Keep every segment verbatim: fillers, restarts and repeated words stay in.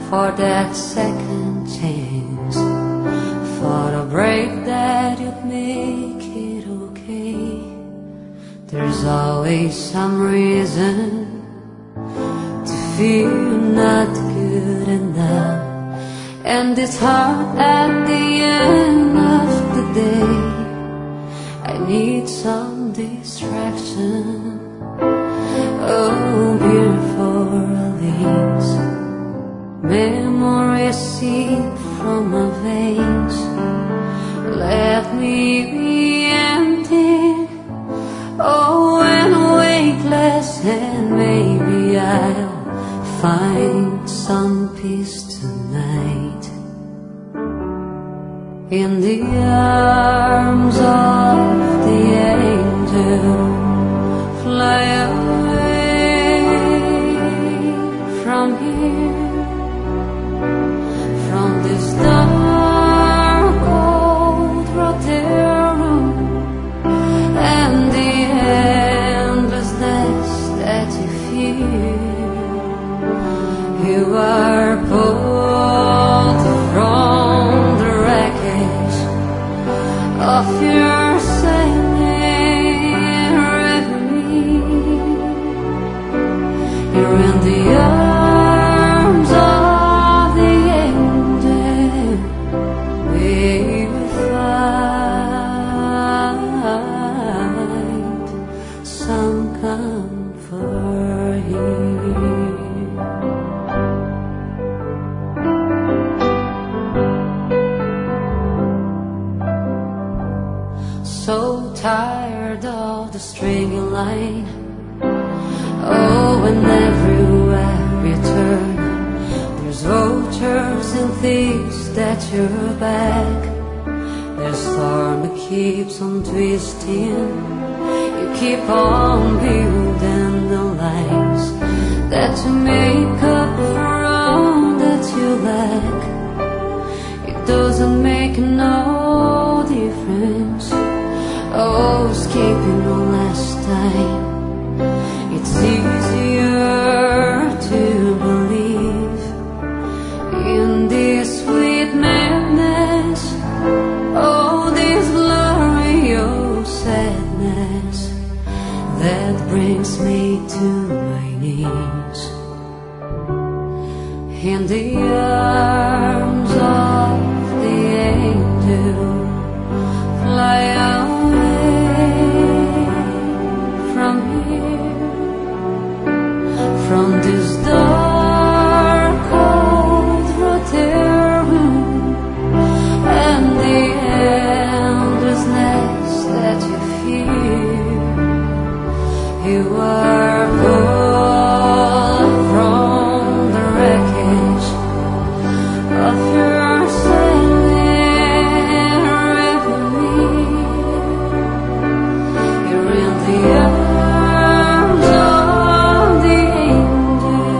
for that second chance, for the break that you'd make it okay. There's always some reason to feel not good enough, and it's hard at the end of the day. I need some distraction. Oh, beautiful release, memories seep from my veins. Let me be empty, oh, and weightless, and maybe I'll find some peace tonight in the arms of the angel. Fly away from here, from this dark old hotel room, and the endlessness that you feel. You are pulled from the wreckage of your sailing reverie. You're in the arms of the angel. We will find some comfort here. So tired of the stringy line. Oh, and everywhere you turn, there's vultures and thieves at your back. There's storm that keeps on twisting. You keep on building the lines that you make up for all that you lack. It doesn't make no difference. Oh, escaping one last time. It's easier to believe in this sweet madness. Oh, this glorious sadness that brings me to my knees in the arms of the angel. Fly away from here, from this dark cold hotel room, and the endlessness that you feel. You are pulled from the wreckage of your sailing reverie. You're in the arms of the angel.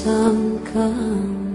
sun come.